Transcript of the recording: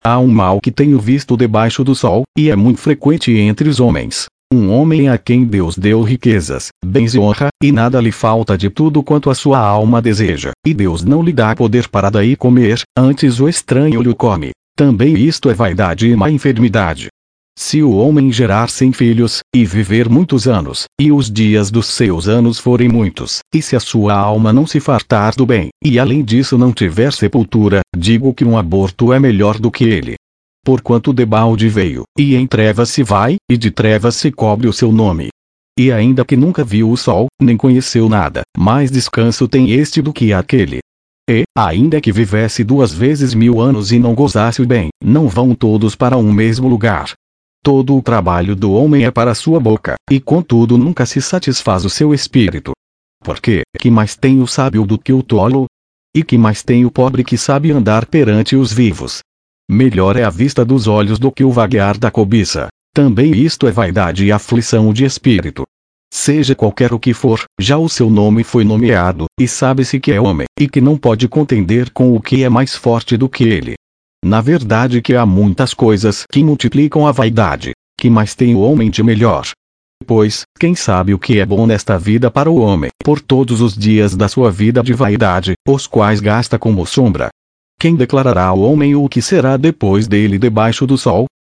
Há um mal que tenho visto debaixo do sol, e é muito frequente entre os homens. Um homem a quem Deus deu riquezas, bens e honra, e nada lhe falta de tudo quanto a sua alma deseja, e Deus não lhe dá poder para daí comer, antes o estranho lhe come. Também isto é vaidade e má enfermidade. Se o homem gerar 100 filhos, e viver muitos anos, e os dias dos seus anos forem muitos, e se a sua alma não se fartar do bem, e além disso não tiver sepultura, digo que um aborto é melhor do que ele. Porquanto debalde veio, e em trevas se vai, e de trevas se cobre o seu nome. E ainda que nunca viu o sol, nem conheceu nada, mais descanso tem este do que aquele. E, ainda que vivesse 2 vezes 1000 anos e não gozasse o bem, não vão todos para um mesmo lugar. Todo o trabalho do homem é para sua boca, e contudo nunca se satisfaz o seu espírito. Porque, que mais tem o sábio do que o tolo? E que mais tem o pobre que sabe andar perante os vivos? Melhor é a vista dos olhos do que o vaguear da cobiça. Também isto é vaidade e aflição de espírito. Seja qualquer o que for, já o seu nome foi nomeado, e sabe-se que é homem, e que não pode contender com o que é mais forte do que ele. Na verdade que há muitas coisas que multiplicam a vaidade. Que mais tem o homem de melhor? Pois, quem sabe o que é bom nesta vida para o homem, por todos os dias da sua vida de vaidade, os quais gasta como sombra? Quem declarará ao homem o que será depois dele debaixo do sol?